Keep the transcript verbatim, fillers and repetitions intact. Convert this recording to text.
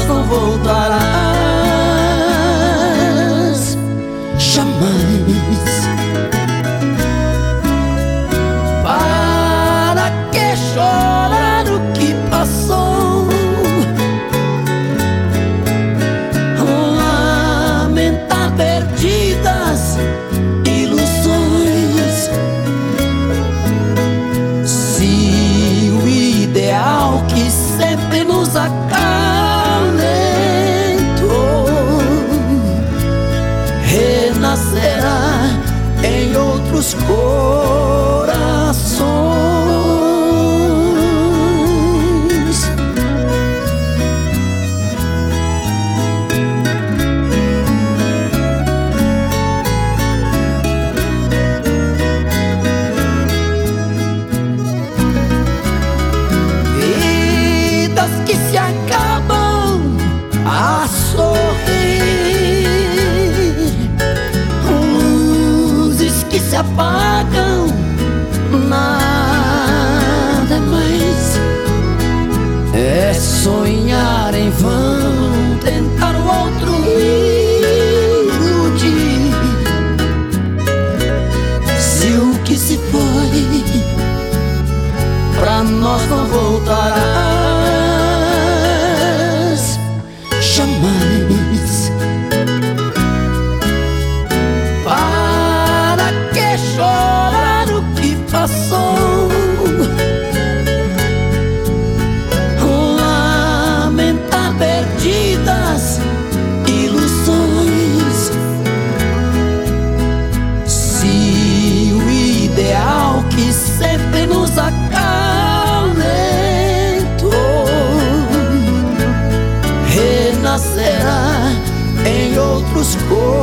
nós não voltarás jamais. Para que chorar o que passou? Lamentar perdidas ilusões. Se o ideal que sempre nos acalentou renascerá em outros corações. Vidas que se acabam a sorrir, luzes que se apagam, nada mais. É sonhar em vão, tentar o outro iludir. Se o que se foi pra nós não voltarás jamais. Para que chorar o que passou? Lamentar perdidas ilusões. Se o ideal que sempre nos acalentou renascerá em outros corpos.